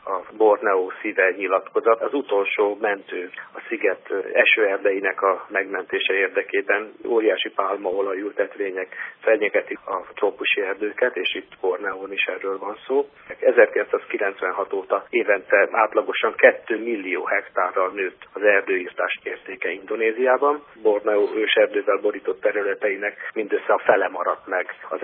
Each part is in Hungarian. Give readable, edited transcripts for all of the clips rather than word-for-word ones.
a Borneo Szíve nyilatkozat. Az utolsó mentő a sziget esőerdeinek a megmentése érdekében. Óriási pálmaolaj ültetvények fenyegetik a trópusi erdőket, és itt Borneón is erről van szó. 1996 óta évente átlagosan 2 millió hektárral nőtt az erdőírtás értéke Indonéziában. Borneo őserdővel borított területeinek mindössze a fele maradt meg az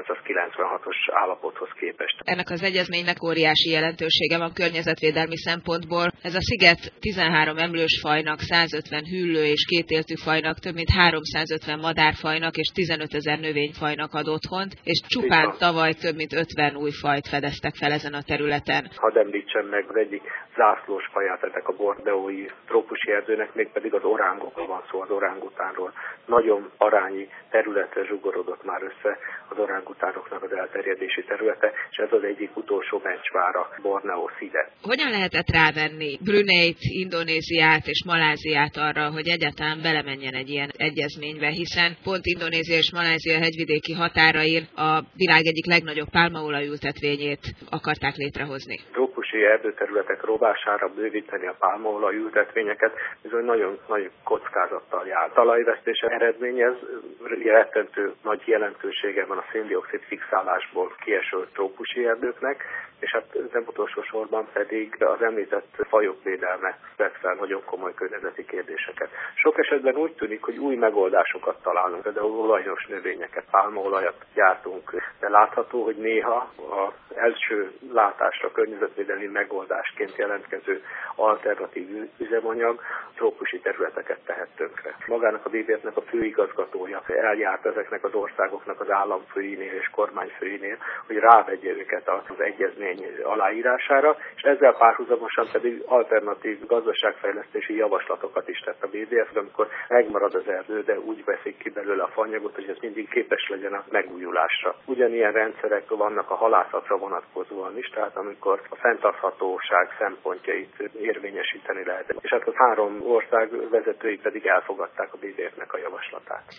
1996-os állapothoz képest. Ennek az egyezménynek óriási jelentősége van környezetvédelmi szempontból. Ez a sziget 13 emlős fajnak, 150 hüllő és kétéltű fajnak, több mint 350 madárfajnak és 15 000 növényfajnak ad otthont, és csupán tavaly több mint 50 új fajt fedeztek fel ezen a területen. Hadd említsem meg az egyik zászlós faját ennek a borneói trópusi erdőnek, mégpedig az orángokról van szó, az orángutánról. Nagyon arányi területre zsugorodott már össze az orángutánoknak az elterjedési területe, és ez az egyik utolsó mencsvára Borneo Szíve. Hogyan lehetett rávenni Bruneit, Indonéziát és Maláziát arra, hogy egyáltalán belemenjen egy ilyen egyezménybe, hiszen pont Indonézia és Malázia hegyvidéki határain a világ egyik legnagyobb pálmaolajültetvényét akarták létrehozni. Trópusi erdőterületek rovására bővíteni a pálmaolajültetvényeket bizony nagyon nagy kockázattal jár. Talajvesztése eredményez, rettentő nagy jelentősége van a szén-dioxid fixálásból kieső trópusi erdőknek, és hát nem utolsó sorban pedig az említett fajok védelme vett fel nagyon komoly környezeti kérdéseket. Sok esetben úgy tűnik, hogy új megoldásokat találunk, például olajos növényeket, pálmaolajat gyártunk, de látható, hogy néha az első látásra környezetvédelmi megoldásként jelentkező alternatív üzemanyag trópusi területeket tehet tönkre. Magának a WWF-nek a főigazgatója eljárt ezeknek az országoknak az államfőinél és kormányfőinél, hogy rávegye őket az egyezmény aláírására, és ezzel párhuzamosan pedig alternatív gazdaságfejlesztési javaslatokat is tett a WWF, amikor megmarad az erdő, de úgy veszik ki belőle a faanyagot, hogy ez mindig képes legyen a megújulásra. Ugyanilyen rendszerek vannak a halászatra vonatkozóan is, tehát amikor a fenntarthatóság szempontjait érvényesíteni lehet. És hát az 3 ország vezetői pedig elfogadták a WWF-nek a javaslatát.